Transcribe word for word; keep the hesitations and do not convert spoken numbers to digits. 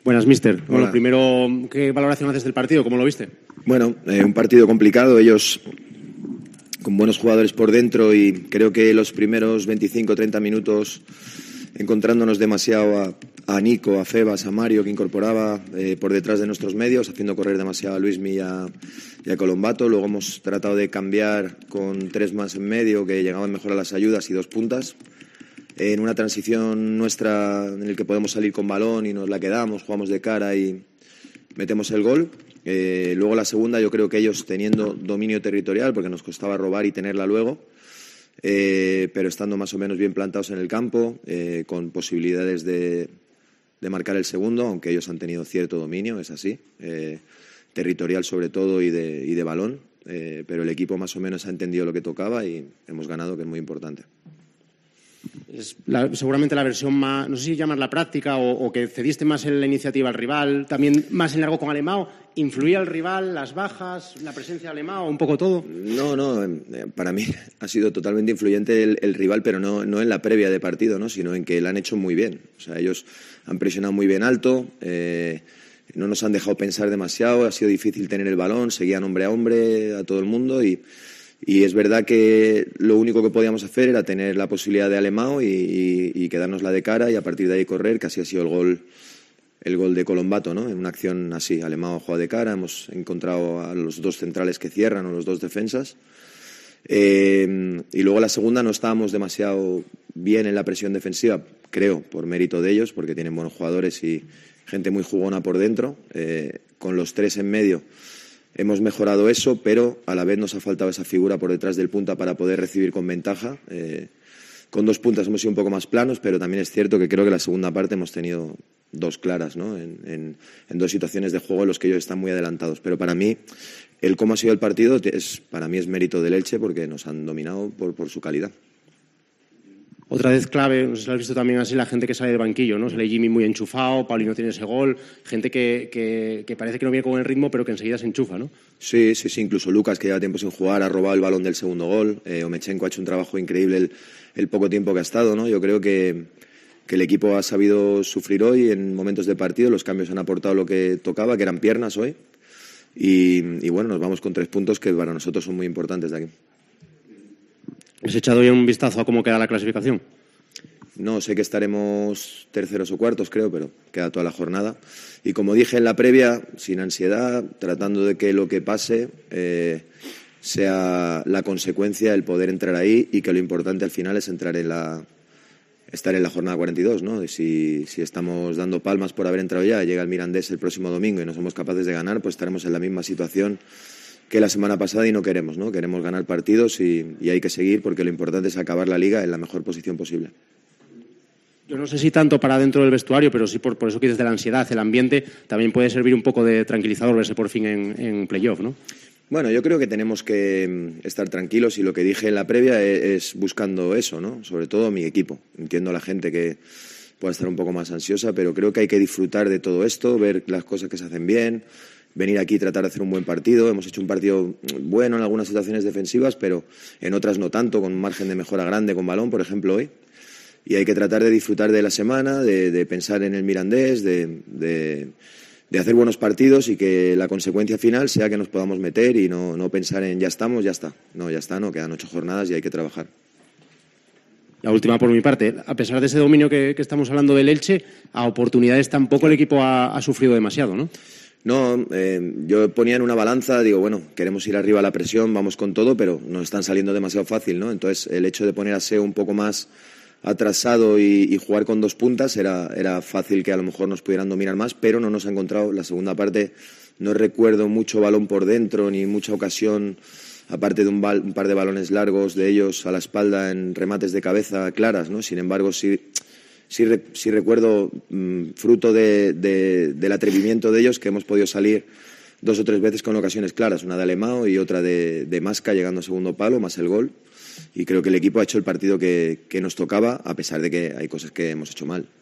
Buenas, míster. Bueno, primero, ¿qué valoración haces del partido? ¿Cómo lo viste? Bueno, eh, un partido complicado. Ellos con buenos jugadores por dentro y creo que los primeros veinticinco o treinta minutos encontrándonos demasiado a, a Nico, a Febas, a Mario, que incorporaba eh, por detrás de nuestros medios, haciendo correr demasiado a Luismi y a, y a Colombato. Luego hemos tratado de cambiar con tres más en medio que llegaban mejor a las ayudas y dos puntas. En una transición nuestra en el que podemos salir con balón y nos la quedamos, jugamos de cara y metemos el gol. Eh, luego la segunda, yo creo que ellos teniendo dominio territorial, porque nos costaba robar y tenerla luego, eh, pero estando más o menos bien plantados en el campo, eh, con posibilidades de, de marcar el segundo, aunque ellos han tenido cierto dominio, es así, eh, territorial sobre todo y de, y de balón, eh, pero el equipo más o menos ha entendido lo que tocaba y hemos ganado, que es muy importante. Es la, seguramente la versión más, no sé si llamas la práctica o, o que cediste más en la iniciativa al rival, también más en largo con Alemão. ¿Influía el rival, las bajas, la presencia de Alemão, un poco todo? No, no, para mí ha sido totalmente influyente el, el rival, pero no, no en la previa de partido, ¿no? Sino en que la han hecho muy bien. O sea, ellos han presionado muy bien alto, eh, no nos han dejado pensar demasiado, ha sido difícil tener el balón, seguían hombre a hombre a todo el mundo y... Y es verdad que lo único que podíamos hacer era tener la posibilidad de Alemão y, y, y quedarnos la de cara y a partir de ahí correr, que así ha sido el gol, el gol de Colombato, ¿no? En una acción así, Alemão juega de cara, hemos encontrado a los dos centrales que cierran o los dos defensas. Eh, y luego la segunda no estábamos demasiado bien en la presión defensiva, creo, por mérito de ellos, porque tienen buenos jugadores y gente muy jugona por dentro. Eh, con los tres en medio hemos mejorado eso, pero a la vez nos ha faltado esa figura por detrás del punta para poder recibir con ventaja. Eh, con dos puntas hemos sido un poco más planos, pero también es cierto que creo que la segunda parte hemos tenido dos claras, ¿no? En, en, en dos situaciones de juego en los que ellos están muy adelantados. Pero para mí, el cómo ha sido el partido, es, para mí es mérito del Elche porque nos han dominado por, por su calidad. Otra vez clave, no sé si lo has visto también así, la gente que sale del banquillo, ¿no? Sale Jimmy muy enchufado, Paulino tiene ese gol, gente que, que, que parece que no viene con el ritmo, pero que enseguida se enchufa, ¿no? Sí, sí, sí, incluso Lucas, que lleva tiempo sin jugar, ha robado el balón del segundo gol, eh, Omechenko ha hecho un trabajo increíble el, el poco tiempo que ha estado, ¿no? Yo creo que, que el equipo ha sabido sufrir hoy en momentos de partido, los cambios han aportado lo que tocaba, que eran piernas hoy, y, y bueno, nos vamos con tres puntos que para nosotros son muy importantes de aquí. ¿Has echado ya un vistazo a cómo queda la clasificación? No, sé que estaremos terceros o cuartos, creo, pero queda toda la jornada. Y como dije en la previa, sin ansiedad, tratando de que lo que pase eh, sea la consecuencia el poder entrar ahí y que lo importante al final es entrar en la, estar en la jornada cuarenta y dos, ¿no? Y si, si estamos dando palmas por haber entrado ya, llega el Mirandés el próximo domingo y no somos capaces de ganar, pues estaremos en la misma situación que la semana pasada y no queremos, ¿no? Queremos ganar partidos y, y hay que seguir porque lo importante es acabar la Liga en la mejor posición posible. Yo no sé si tanto para dentro del vestuario, pero sí por, por eso que desde la ansiedad, el ambiente, también puede servir un poco de tranquilizador verse por fin en, en playoff, ¿no? Bueno, yo creo que tenemos que estar tranquilos y lo que dije en la previa es, es buscando eso, ¿no? Sobre todo mi equipo. Entiendo a la gente que pueda estar un poco más ansiosa, pero creo que hay que disfrutar de todo esto, ver las cosas que se hacen bien, venir aquí y tratar de hacer un buen partido. Hemos hecho un partido bueno en algunas situaciones defensivas, pero en otras no tanto, con un margen de mejora grande con balón, por ejemplo, hoy. Y hay que tratar de disfrutar de la semana, de, de pensar en el Mirandés, de, de, de hacer buenos partidos y que la consecuencia final sea que nos podamos meter y no, no pensar en ya estamos, ya está. No, ya está, no, quedan ocho jornadas y hay que trabajar. La última por mi parte. A pesar de ese dominio que, que estamos hablando del Elche, a oportunidades tampoco el equipo ha, ha sufrido demasiado, ¿no? No, eh, yo ponía en una balanza, digo, bueno, queremos ir arriba a la presión, vamos con todo, pero nos están saliendo demasiado fácil, ¿no? Entonces, el hecho de poner a Seo un poco más atrasado y, y jugar con dos puntas era, era fácil que a lo mejor nos pudieran dominar más, pero no nos ha encontrado. La segunda parte no recuerdo mucho balón por dentro ni mucha ocasión, aparte de un, bal, un par de balones largos de ellos a la espalda en remates de cabeza claras, ¿no? Sin embargo, sí, sí, sí recuerdo mmm, fruto de, de, del atrevimiento de ellos que hemos podido salir dos o tres veces con ocasiones claras, una de Alemão y otra de, de Masca llegando a segundo palo, más el gol. Y creo que el equipo ha hecho el partido que, que nos tocaba, a pesar de que hay cosas que hemos hecho mal.